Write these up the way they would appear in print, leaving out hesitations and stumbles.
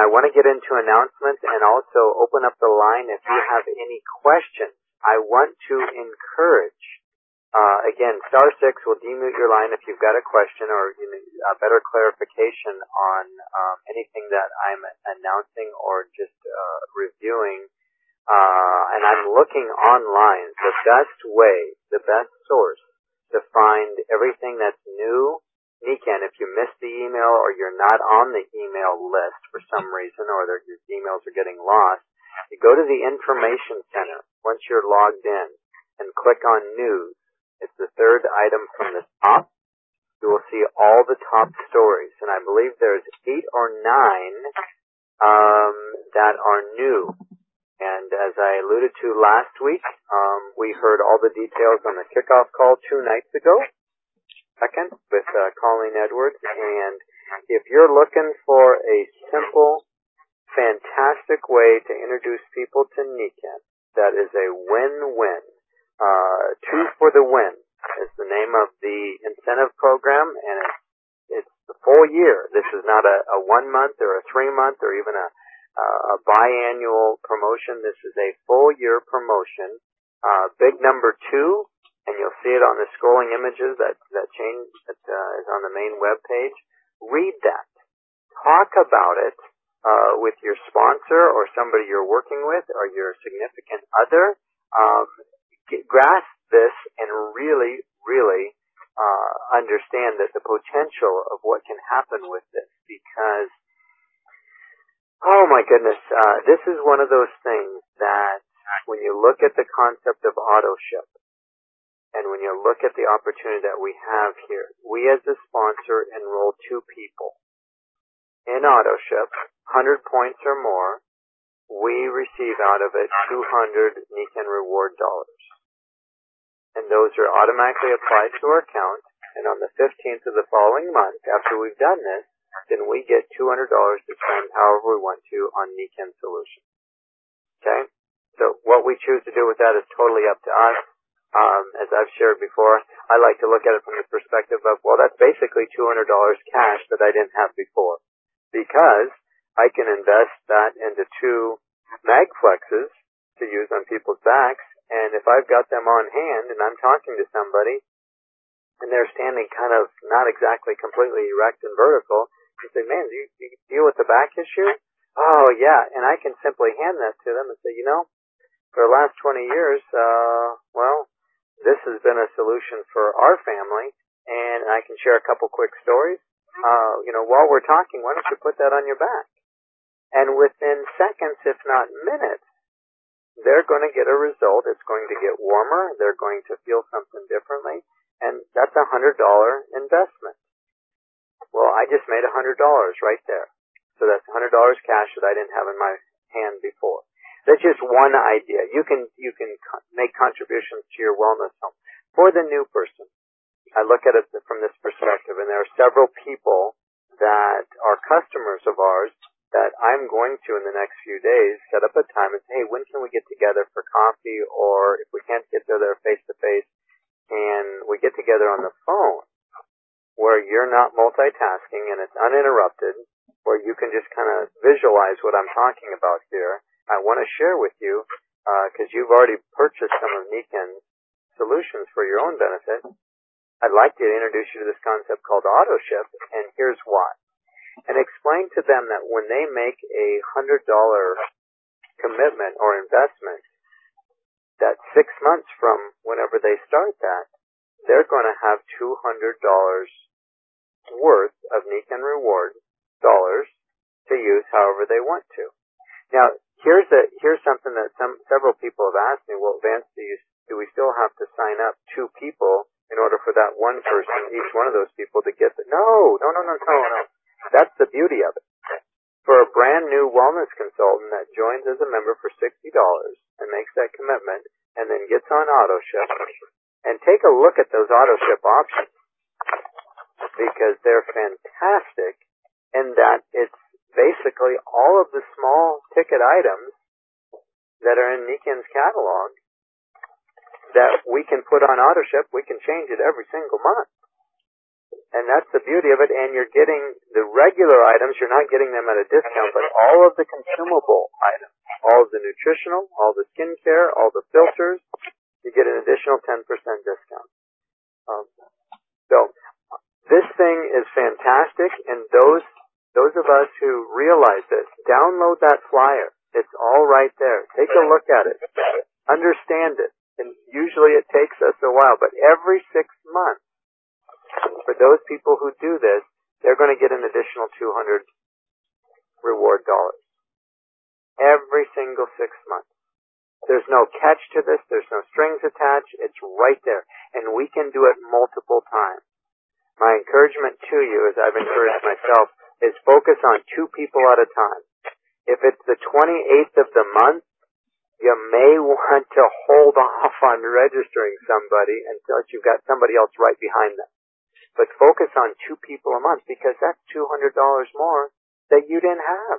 I want to get into announcements and also open up the line if you have any questions. I want to encourage, again, *6 will demute your line if you've got a question or a better clarification on anything that I'm announcing or just reviewing. And I'm looking online. The best way, the best source to find everything that's new, Nikken, if you missed the email or you're not on the email list for some reason or your emails are getting lost, you go to the Information Center once you're logged in and click on News. It's the third item from the top. You will see all the top stories, and I believe there's 8 or 9 that are new. And as I alluded to last week, we heard all the details on the kickoff call 2 nights ago, second, with Colleen Edwards. And if you're looking for a simple, fantastic way to introduce people to Nikken, that is a win-win. 2 for the Win is the name of the incentive program, and it's the full year. This is not a 1 month or a 3 month or even a biannual promotion. This is a full year promotion. Big number 2, and you'll see it on the scrolling images that is on the main web page. Read that. Talk about it with your sponsor or somebody you're working with or your significant other. Grasp this and really, really understand that the potential of what can happen with this, because oh my goodness, this is one of those things that when you look at the concept of AutoShip and when you look at the opportunity that we have here, we as a sponsor enroll 2 people. In AutoShip, 100 points or more, we receive out of it 200 Nikken reward dollars. And those are automatically applied to our account, and on the 15th of the following month, after we've done this, then we get $200 to spend however we want to on Nikken solutions. Okay? So what we choose to do with that is totally up to us. As I've shared before, I like to look at it from the perspective of, well, that's basically $200 cash that I didn't have before, because I can invest that into 2 MagFlexes to use on people's backs, and if I've got them on hand and I'm talking to somebody and they're standing kind of not exactly completely erect and vertical, you say, man, do you deal with the back issue? Oh, yeah. And I can simply hand that to them and say, for the last 20 years, well, this has been a solution for our family, and I can share a couple quick stories. While we're talking, why don't you put that on your back? And within seconds, if not minutes, they're going to get a result. It's going to get warmer. They're going to feel something differently. And that's a $100 investment. Well, I just made $100 right there. So that's $100 cash that I didn't have in my hand before. That's just one idea. You can make contributions to your wellness home. For the new person, I look at it from this perspective, and there are several people that are customers of ours that I'm going to, in the next few days, set up a time and say, hey, when can we get together for coffee, or if we can't get together face-to-face, and we get together on the phone, where you're not multitasking and it's uninterrupted, where you can just kind of visualize what I'm talking about here. I want to share with you, because you've already purchased some of Nikken's solutions for your own benefit. I'd like to introduce you to this concept called AutoShip, and here's why. And explain to them that when they make a $100 commitment or investment, that 6 months from whenever they start that, they're going to have $200 worth of Nikken reward dollars to use however they want to. Now, here's something that several people have asked me. Well, Vance, do we still have to sign up 2 people in order for that one person, each one of those people, to get the... No. That's the beauty of it. For a brand new wellness consultant that joins as a member for $60 and makes that commitment and then gets on AutoShip, and take a look at those AutoShip options, because they're fantastic in that it's basically all of the small ticket items that are in Nikken's catalog that we can put on AutoShip. We can change it every single month. And that's the beauty of it. And you're getting the regular items. You're not getting them at a discount, but all of the consumable items, all of the nutritional, all the skincare, all the filters, you get an additional 10% discount. So this thing is fantastic. And those of us who realize this, download that flyer. It's all right there. Take a look at it. Understand it. And usually it takes us a while, but every 6 months, for those people who do this, they're going to get an additional 200 reward dollars. Every single 6 months. There's no catch to this. There's no strings attached. It's right there. And we can do it multiple times. My encouragement to you, as I've encouraged myself, is focus on 2 people at a time. If it's the 28th of the month, you may want to hold off on registering somebody until you've got somebody else right behind them. But focus on 2 people a month because that's $200 more that you didn't have.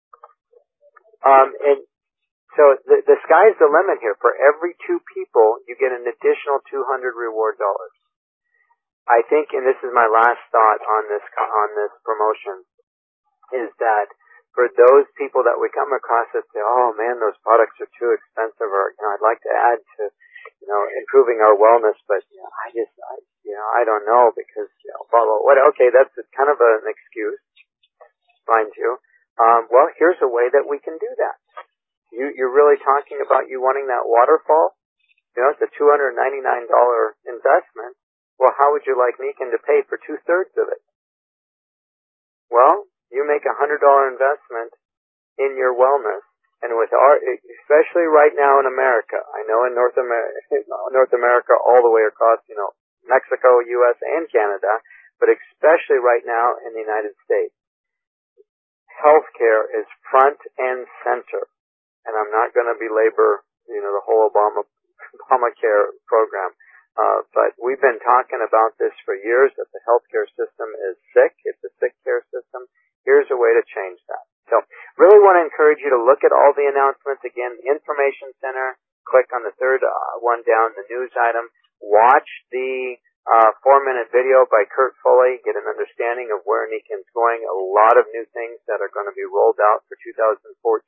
And so the sky's the limit here. For every 2 people, you get an additional 200 reward dollars. I think, and this is my last thought on this promotion, is that for those people that we come across that say, oh man, those products are too expensive, or I'd like to add to improving our wellness, but I don't know because blah blah. What? Okay, that's kind of an excuse, mind you. Well, here's a way that we can do that. You're really talking about you wanting that waterfall. It's a $299 investment. Well, how would you like Nikan to pay for 2/3 of it? Well, you make $100 investment in your wellness, and with especially right now in America. I know in North America, all the way across, Mexico, U.S., and Canada, but especially right now in the United States, healthcare is front and center. And I'm not going to belabor, the whole Obamacare program. But we've been talking about this for years, that the healthcare system is sick. It's a sick care system. Here's a way to change that. So really want to encourage you to look at all the announcements. Again, Information Center, click on the third one down, the news item. Watch the 4-minute video by Kurt Foley. Get an understanding of where Nikan's going. A lot of new things that are going to be rolled out for 2014.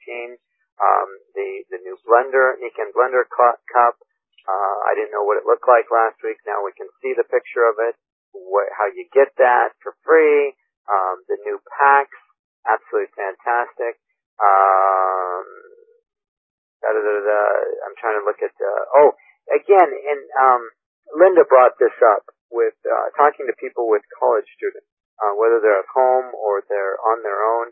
The new blender, Nikan Blender Cup. I didn't know what it looked like last week. Now we can see the picture of it, how you get that for free. The new packs, absolutely fantastic. I'm trying to look at, again, and Linda brought this up with talking to people with college students, whether they're at home or they're on their own.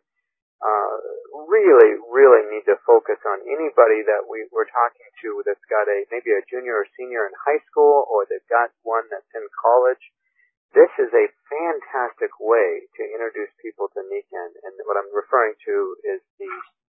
Really need to focus on anybody that we're talking to that's got maybe a junior or senior in high school, or they've got one that's in college. This is a fantastic way to introduce people to Nikan, and what I'm referring to is the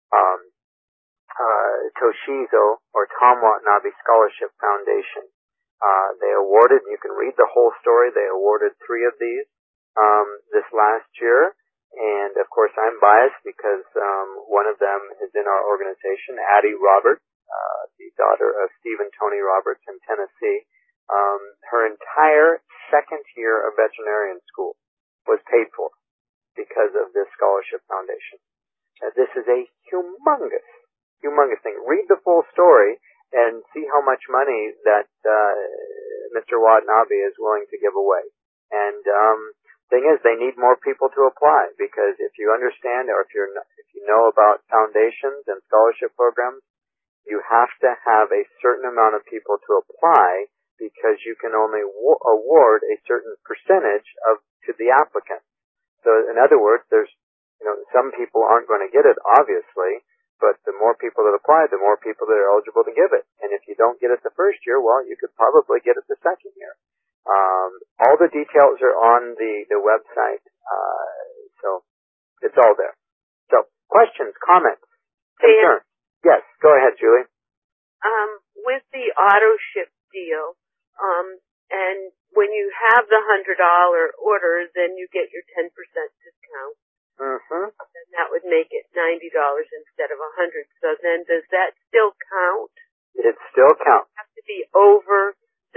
Toshizo or Tom Watanabe Scholarship Foundation. They awarded, and you can read the whole story, they awarded 3 of these this last year. And of course I'm biased because one of them is in our organization, Addie Roberts, the daughter of Steve and Tony Roberts in Tennessee. Her entire second year of veterinarian school was paid for because of this scholarship foundation. This is a humongous thing. Read the full story and see how much money that Mr. Watanabe is willing to give away. And thing is, they need more people to apply, because if you understand, or if you know about foundations and scholarship programs, you have to have a certain amount of people to apply, because you can only award a certain percentage to the applicant. So in other words, there's some people aren't going to get it, obviously, but the more people that apply, the more people that are eligible to give it. And if you don't get it the first year, well, you could probably get it the second year. All the details are on the website, so it's all there. So, questions, comments, concerns? Yes, go ahead, Julie. With the auto ship deal, and when you have the $100 order, then you get your 10% discount. Mm-hmm. And that would make it $90 instead of $100. So then, does that still count? It still counts. It has to be over the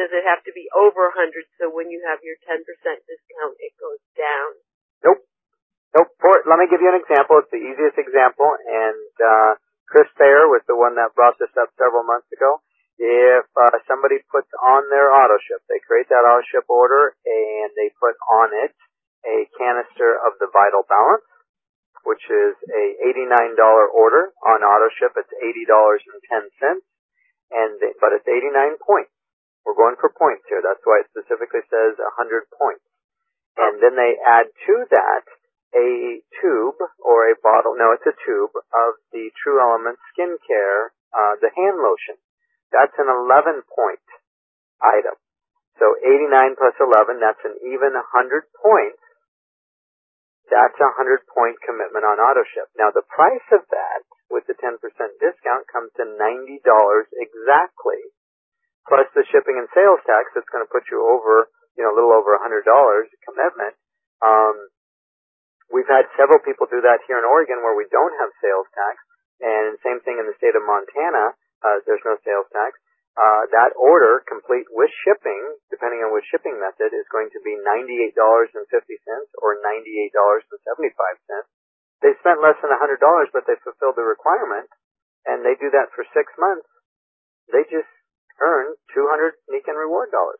does it have to be over 100 so when you have your 10% discount, it goes down? Nope. Let me give you an example. It's the easiest example, and Chris Thayer was the one that brought this up several months ago. If somebody puts on their auto ship, they create that auto ship order, and they put on it a canister of the Vital Balance, which is a $89 order. On auto ship, it's $80.10, but it's 89 points. We're going for points here. That's why it specifically says 100 points. And then they add to that a tube or a bottle, no, it's a tube of the True Elements skincare, the hand lotion. That's an 11-point item. So 89 plus 11, that's an even 100 points. That's a 100-point commitment on auto ship. Now the price of that with the 10% discount comes to $90 exactly, plus the shipping and sales tax. That's going to put you over, a little over $100 commitment. We've had several people do that here in Oregon where we don't have sales tax, and same thing in the state of Montana. There's no sales tax. That order, complete with shipping, depending on which shipping method, is going to be $98.50 or $98.75. They spent less than $100, but they fulfilled the requirement, and they do that for 6 months. They just earn 200 Nikken reward dollars.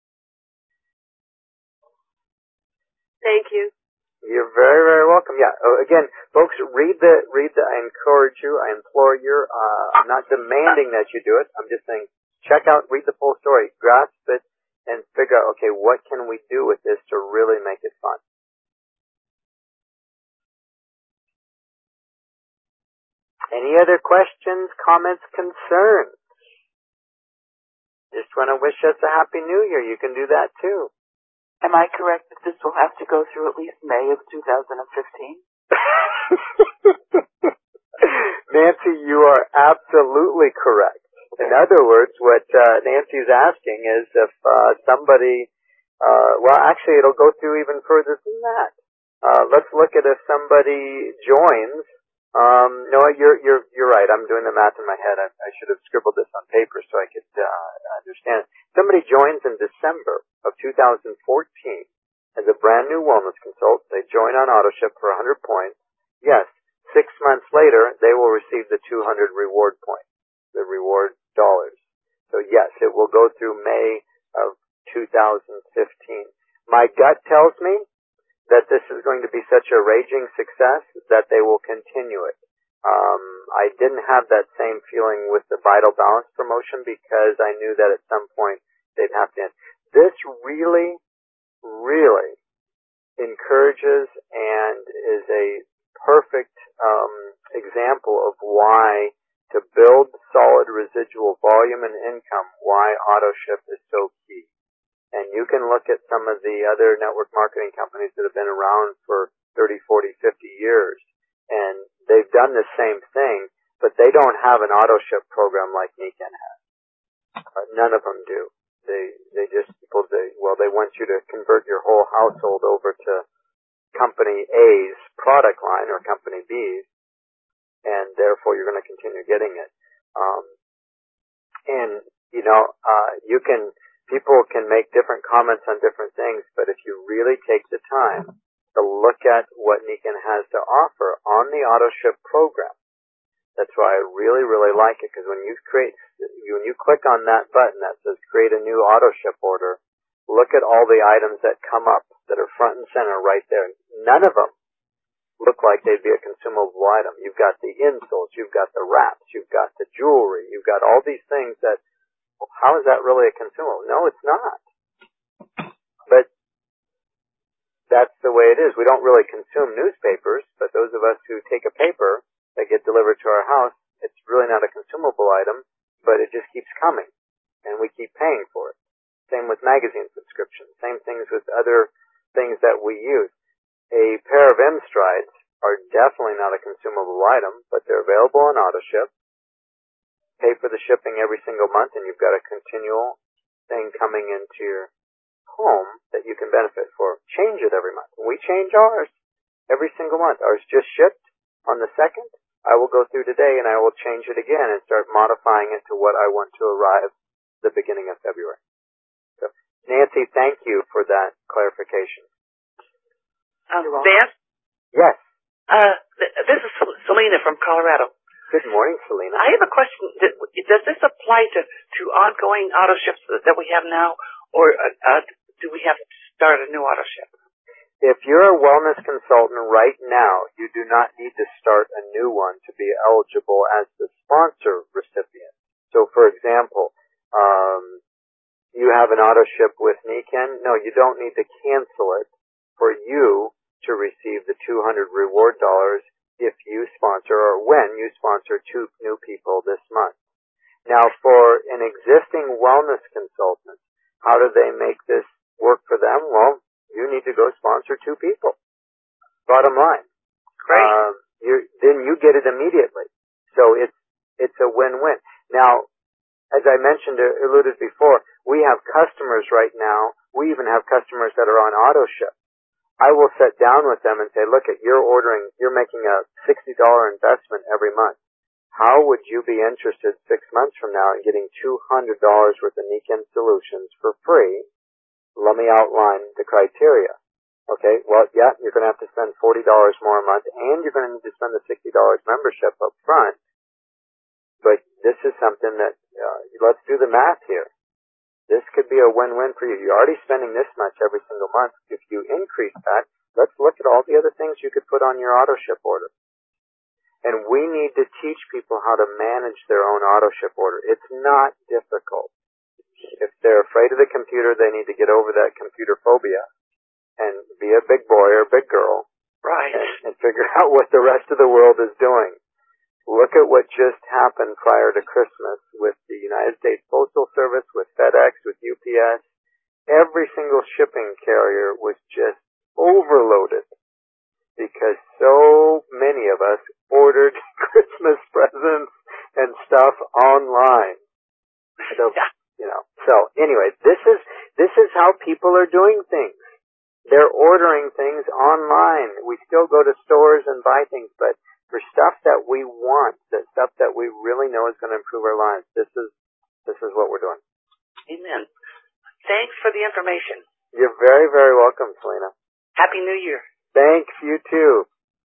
Thank you. You're very, very welcome. Yeah. Again, folks, read the, I encourage you, I implore you, I'm not demanding that you do it. I'm just saying, check out, read the full story, grasp it, and figure out, okay, what can we do with this to really make it fun? Any other questions, comments, concerns? Just want to wish us a Happy New Year. You can do that too. Am I correct that this will have to go through at least May of 2015? Nancy, you are absolutely correct. In other words, what Nancy's asking is if somebody, well, actually, it'll go through even further than that. Let's look at if somebody joins. No, you're right. I'm doing the math in my head. I should have scribbled this on paper so I could understand. Somebody joins in December of 2014 as a brand new wellness consultant. They join on AutoShip for 100 points. Yes, 6 months later, they will receive the 200 reward points, the reward dollars. So yes, it will go through May of 2015. My gut tells me that this is going to be such a raging success that they will continue it. I didn't have that same feeling with the Vital Balance promotion because I knew that at some point they'd have to end. This really, really encourages and is a perfect example of why to build solid residual volume and income, why AutoShip is so key. And you can look at some of the other network marketing companies that have been around for 30, 40, 50 years, and they've done the same thing, but they don't have an auto-ship program like Nikken has. None of them do. They want you to convert your whole household over to company A's product line or company B's, and therefore you're going to continue getting it. People can make different comments on different things, but if you really take the time to look at what Nikken has to offer on the AutoShip program, that's why I really, really like it, because when you click on that button that says create a new AutoShip order, look at all the items that come up that are front and center right there. None of them look like they'd be a consumable item. You've got the insoles, you've got the wraps, you've got the jewelry, you've got all these things that, well, how is that really a consumable? No, it's not. But that's the way it is. We don't really consume newspapers, but those of us who take a paper that get delivered to our house, it's really not a consumable item, but it just keeps coming, and we keep paying for it. Same with magazine subscriptions. Same things with other things that we use. A pair of M-Strides are definitely not a consumable item, but they're available on AutoShip. Pay for the shipping every single month, and you've got a continual thing coming into your home that you can benefit for. Change it every month. We change ours every single month. Ours just shipped on the 2nd. I will go through today, and I will change it again and start modifying it to what I want to arrive the beginning of February. Nancy, thank you for that clarification. Dan? Yes. This is Selena from Colorado. Good morning, Selena. I have a question. Does this apply to ongoing auto ships that we have now, or do we have to start a new auto ship? If you're a wellness consultant right now, you do not need to start a new one to be eligible as the sponsor recipient. So, for example, you have an auto ship with Nikken. No, you don't need to cancel it for you to receive the $200 reward dollars if you sponsor or when you sponsor 2 new people this month. Now, for an existing wellness consultant, how do they make this work for them? Well, you need to go sponsor 2 people. Bottom line. Great. Then you get it immediately. So it's a win-win. Now, as I mentioned, alluded before, we have customers right now. We even have customers that are on auto ship. I will sit down with them and say, look, you're making a $60 investment every month. How would you be interested 6 months from now in getting $200 worth of Nikken solutions for free? Let me outline the criteria. Okay, well, yeah, you're going to have to spend $40 more a month, and you're going to need to spend the $60 membership up front. But this is something that, let's do the math here. This could be a win-win for you. You're already spending this much every single month. If you increase that, let's look at all the other things you could put on your auto ship order. And we need to teach people how to manage their own auto ship order. It's not difficult. If they're afraid of the computer, they need to get over that computer phobia and be a big boy or big girl. Right. And figure out what the rest of the world is doing. Look at what just happened prior to Christmas with the United States Postal Service, with FedEx, with UPS. Every single shipping carrier was just overloaded because so many of us ordered Christmas presents and stuff online. So, so anyway, this is how people are doing things. They're ordering things online. We still go to stores and buy things, but for stuff that we want, the stuff that we really know is going to improve our lives, this is what we're doing. Amen. Thanks for the information. You're very, very welcome, Selena. Happy New Year. Thanks, you too.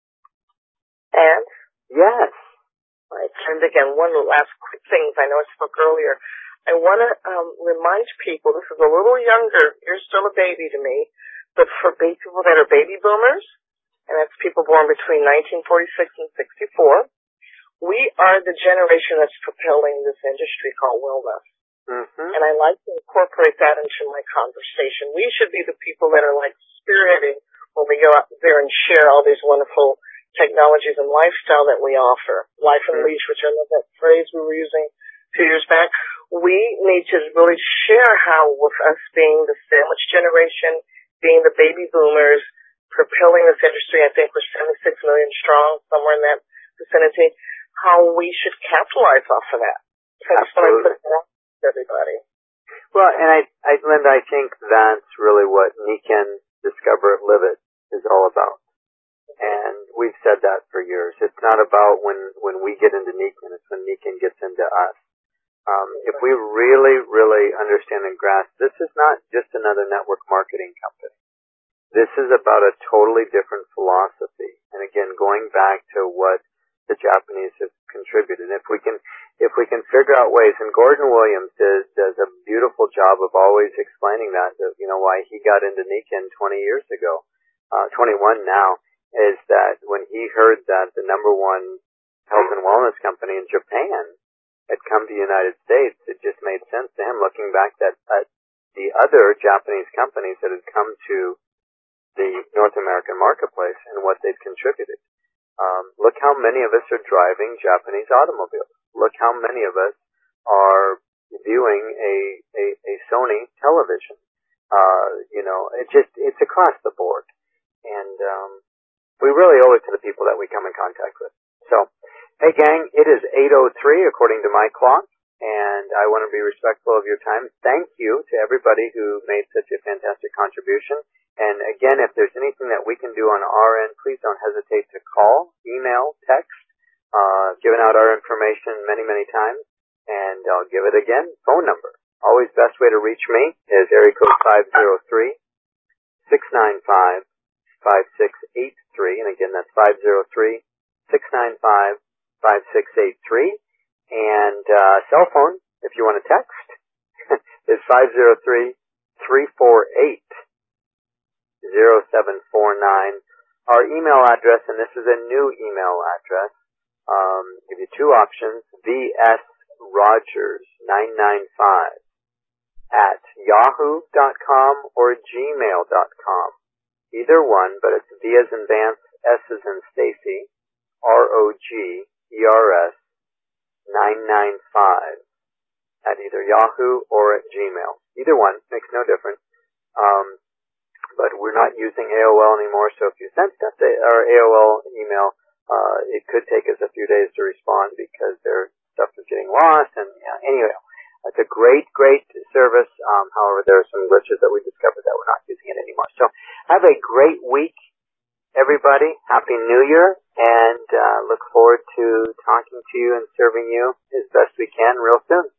And? Yes. And again, one last quick thing. I know I spoke earlier. I want to remind people, this is a little younger, you're still a baby to me, but for people that are baby boomers, and that's people born between 1946 and 64. We are the generation that's propelling this industry called wellness. Mm-hmm. And I like to incorporate that into my conversation. We should be the people that are like spearheading when we go out there and share all these wonderful technologies and lifestyle that we offer. Life and Leash, which I love that phrase we were using 2 years back. We need to really share how with us being the sandwich generation, being the baby boomers, propelling this industry, I think we're 76 million strong, somewhere in that vicinity, how we should capitalize off of that. So I just want to put it out to everybody. Well, and Linda, I think that's really what Nikken Discover It, Live It is all about. And we've said that for years. It's not about when we get into Nikken, it's when Nikken gets into us. If we really, really understand and grasp, this is not just another network marketing company. This is about a totally different philosophy. And again, going back to what the Japanese have contributed. If we can figure out ways, and Gordon Williams does a beautiful job of always explaining that, why he got into Nikken 20 years ago, 21 now, is that when he heard that the number one health and wellness company in Japan had come to the United States, it just made sense to him looking back at the other Japanese companies that had come to the North American marketplace and what they've contributed. Look how many of us are driving Japanese automobiles. Look how many of us are viewing a Sony television. It's across the board. And we really owe it to the people that we come in contact with. So, hey gang, it is 8:03 according to my clock, and I want to be respectful of your time. Thank you to everybody who made such a fantastic contribution. And again, if there's anything that we can do on our end, please don't hesitate to call, email, text. Given out our information many, many times, and I'll give it again. Phone number Always best way to reach me is area code 503-695-5683. And again, that's 503-695-5683. And cell phone, if you want to text, is 503-348-0749. Our email address, and this is a new email address, give you two options, vsrogers995 at yahoo.com or gmail.com. Either one, but it's V as in Vance, S as in Stacy, ROGERS 995 at either Yahoo or at Gmail. Either one makes no difference. But we're not using AOL anymore, so if you send stuff to our AOL email, it could take us a few days to respond because their stuff is getting lost. And anyway, it's a great service. However, there are some glitches that we discovered that we're not using it anymore. So have a great week, everybody. Happy New Year, and look forward to talking to you and serving you as best we can real soon.